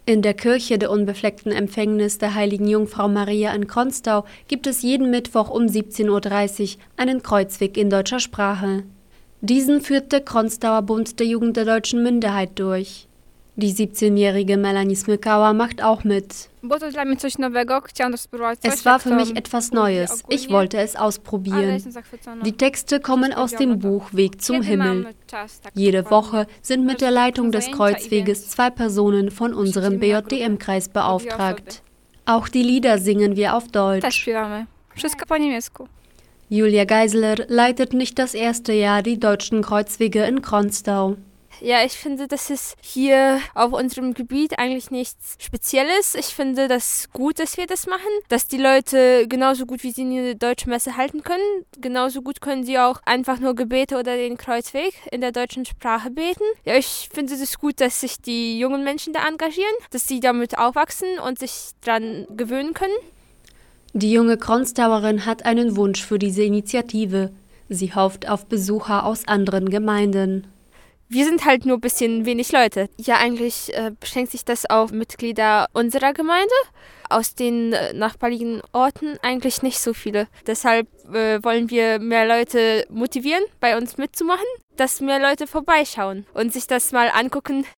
In der Kirche der Unbefleckten Empfängnis der Heiligen Jungfrau Maria in Kronstau gibt es jeden Mittwoch um 17.30 Uhr einen Kreuzweg in deutscher Sprache. Diesen führt der Kronstauer Bund der Jugend der deutschen Minderheit durch. Die 17-jährige Melanie Smykała macht auch mit. Es war für mich etwas Neues. Ich wollte es ausprobieren. Die Texte kommen aus dem Buch Weg zum Himmel. Jede Woche sind mit der Leitung des Kreuzweges 2 Personen von unserem BJDM-Kreis beauftragt. Auch die Lieder singen wir auf Deutsch. Julia Geisler leitet nicht das erste Jahr die deutschen Kreuzwege in Kronstau. Ja, ich finde, das ist hier auf unserem Gebiet eigentlich nichts Spezielles. Ich finde das gut, dass wir das machen, dass die Leute genauso gut wie sie eine deutsche Messe halten können, genauso gut können sie auch einfach nur Gebete oder den Kreuzweg in der deutschen Sprache beten. Ja, ich finde es gut, dass sich die jungen Menschen da engagieren, dass sie damit aufwachsen und sich dran gewöhnen können. Die junge Kronstauerin hat einen Wunsch für diese Initiative. Sie hofft auf Besucher aus anderen Gemeinden. Wir sind halt nur ein bisschen wenig Leute. Ja, eigentlich beschränkt sich das auf Mitglieder unserer Gemeinde. Aus den nachbarliegenden Orten eigentlich nicht so viele. Deshalb wollen wir mehr Leute motivieren, bei uns mitzumachen, dass mehr Leute vorbeischauen und sich das mal angucken,